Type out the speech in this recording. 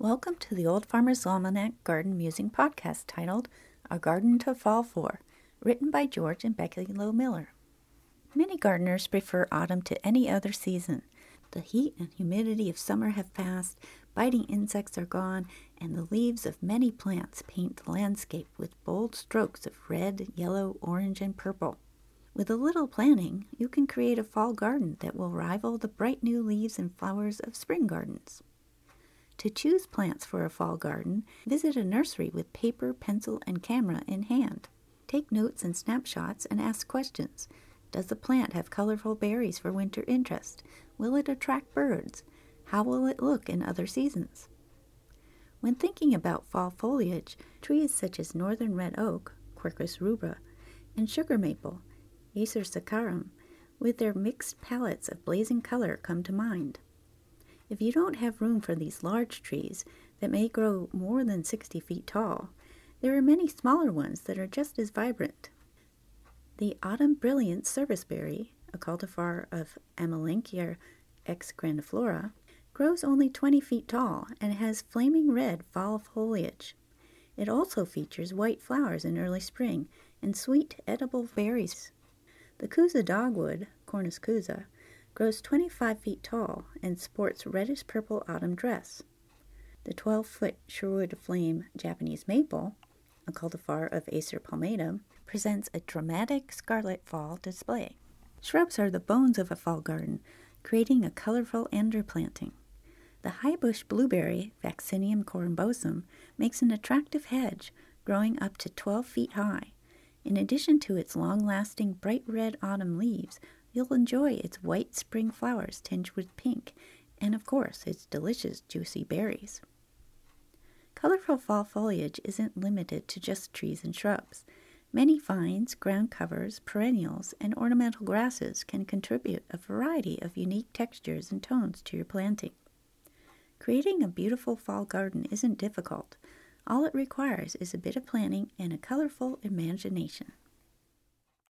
Welcome to the Old Farmer's Almanac Garden Musing Podcast titled A Garden to Fall For, written by George and Becky Lowe Miller. Many gardeners prefer autumn to any other season. The heat and humidity of summer have passed, biting insects are gone, and the leaves of many plants paint the landscape with bold strokes of red, yellow, orange, and purple. With a little planning, you can create a fall garden that will rival the bright new leaves and flowers of spring gardens. To choose plants for a fall garden, visit a nursery with paper, pencil, and camera in hand. Take notes and snapshots and ask questions. Does the plant have colorful berries for winter interest? Will it attract birds? How will it look in other seasons? When thinking about fall foliage, trees such as northern red oak, Quercus rubra, and sugar maple, Acer saccharum, with their mixed palettes of blazing color come to mind. If you don't have room for these large trees that may grow more than 60 feet tall, there are many smaller ones that are just as vibrant. The autumn brilliant serviceberry, a cultivar of Amelanchier ex grandiflora, grows only 20 feet tall and has flaming red fall foliage. It also features white flowers in early spring and sweet edible berries. The Kusa dogwood, Cornus kusa, grows 25 feet tall and sports reddish-purple autumn dress. The 12-foot Sherwood Flame Japanese maple, a cultivar of Acer palmatum, presents a dramatic scarlet fall display. Shrubs are the bones of a fall garden, creating a colorful underplanting. The high bush blueberry, Vaccinium corymbosum, makes an attractive hedge, growing up to 12 feet high. In addition to its long-lasting bright red autumn leaves, you'll enjoy its white spring flowers tinged with pink, and of course, its delicious juicy berries. Colorful fall foliage isn't limited to just trees and shrubs. Many vines, ground covers, perennials, and ornamental grasses can contribute a variety of unique textures and tones to your planting. Creating a beautiful fall garden isn't difficult. All it requires is a bit of planning and a colorful imagination.